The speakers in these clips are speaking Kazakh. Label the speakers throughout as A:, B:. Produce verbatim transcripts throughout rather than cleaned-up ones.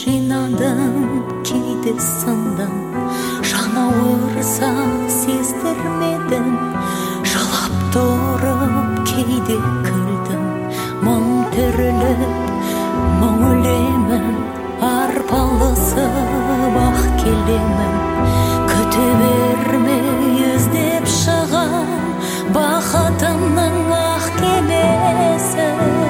A: жинадым, кейде сындым, жан ауырса сездірмедім. Жылап тұрып кейде күлдім, мың түріліп мың өлемін, арпалысып ақ келемін. Күте бермей іздеп шығам бақытымның ақ кемесі.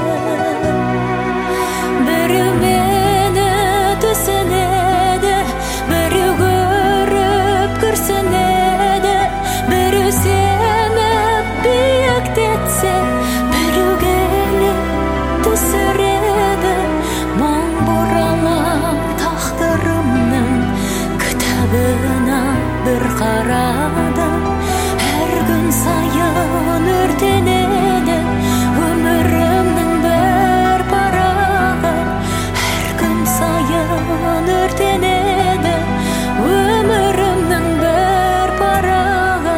A: Біреу мені түсінеді, біреу көріп күрсінеді, біреу сеніп биіктетсе, біреу келіп түсіреді. Мың бұралам тағдырымның кітабына бір қарадым, әр күн сайын өртенеді өмірімнің бір парағы. Әр күн сайын өртенеді өмірімнің бір парағы.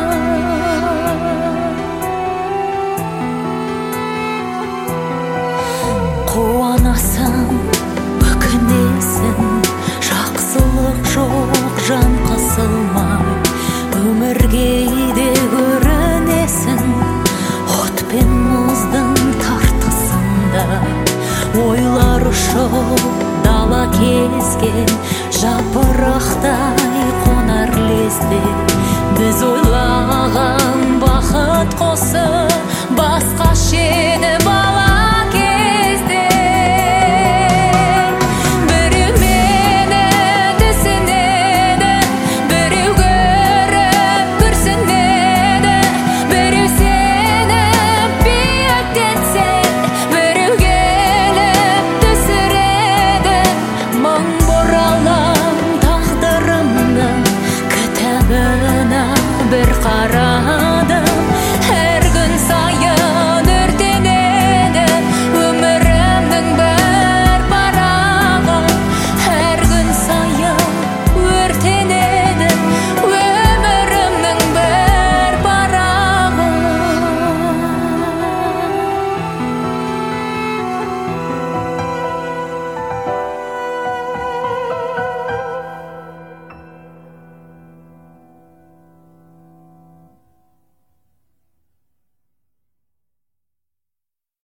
A: Қуанасың, өкінесің, жақсылық жоқ жан қысылмай, өмірге де көрінесің от пен мұздың тартысында. Ойлар ұшып дала кезген жапырақтай қонар лезде, біз